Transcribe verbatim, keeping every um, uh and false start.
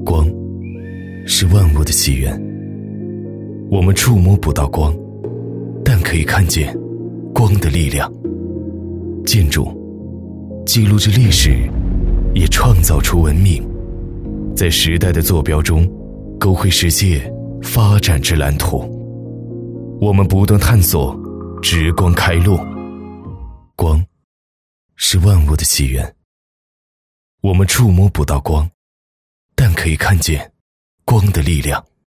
光是万物的起源。我们触摸不到光，但可以看见光的力量。建筑记录着历史，也创造出文明，在时代的坐标中勾绘世界发展之蓝图。我们不断探索，直光开路。光是万物的起源。我们触摸不到光，但可以看见光的力量。